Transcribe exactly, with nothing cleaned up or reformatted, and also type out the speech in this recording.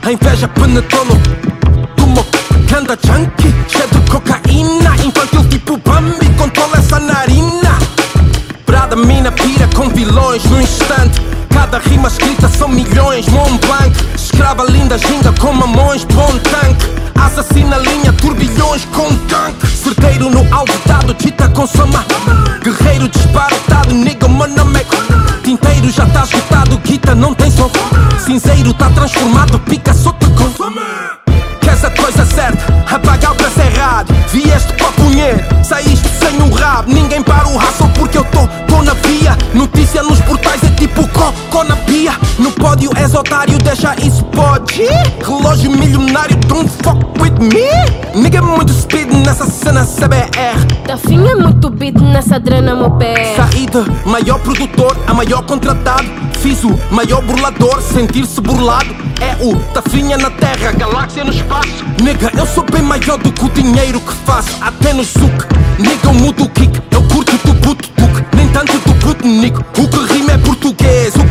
A inveja penetrou-no do meu ganda junkie, cheio de cocaína, infantil tipo Bambi, controla essa narina. Prada, mina, pira com vilões no instante. Cada rima escrita são milhões, Mont Blanc. Escrava linda, ginga com mamões, bom tanque. Assassina linha, turbilhões com tanque. Certeiro no alvo dado, chita com sama. Guerreiro disparatado, nigga, manameco. Tinteiro já tá esgotado, guita não tem som. Cinzeiro tá transformado, pica solta com fome. Queres a coisa certa, apaga o que é errado. Vieste para punher, saíste sem o rabo. Ninguém para o hustle porque eu tô, tô na via. Notícia nos portais é tipo cocô na pia. No pódio és otário, deixa isso pode. Relógio milionário, don't fuck with me. Nigga é muito speed nessa cena C B R. Tafinha é muito beat nessa drena meu pé. Saí de maior produtor a maior contratado. Fiz o maior burlador, sentir-se burlado. É o Tafinha na terra, galáxia no espaço. Nigga, eu sou bem maior do que o dinheiro que faço. Até no suco, nigga, eu mudo o kick. Eu curto do puto tuk, nem tanto do puto nico. O que rima é português, o